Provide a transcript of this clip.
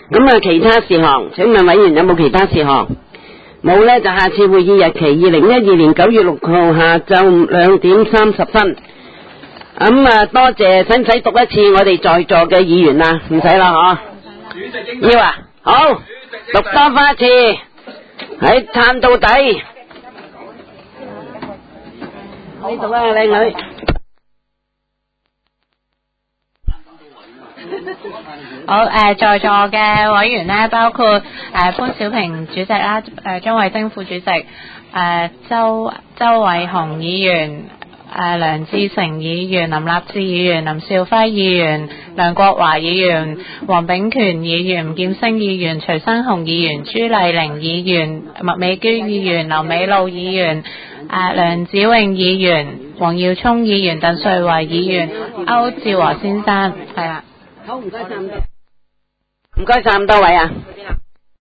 咁啊，其他事項，請問委員有冇其他事項？冇呢，就下次會議日期2012年9月6號下晝2點30分。咁啊，多謝，使唔使讀一次我哋在座嘅議員啊？唔使啦，嗬。要啊，好，讀多翻一次，喺撐到底。你讀啊，靚女。 好，在座嘅委員呢，包括潘小平主席啦，張慧晶副主席，周偉雄議員，梁志成議員、林立志議員、林兆輝議員、梁國華議員、黃炳權議員、吳劍星議員、徐生雄議員、朱麗玲議員、麥美娟議員、劉美露議員、梁子穎議員、黃耀聰議員、鄧瑞維議員、歐志和先生，係啦。 好，唔該晒咁多，唔該晒咁多位啊。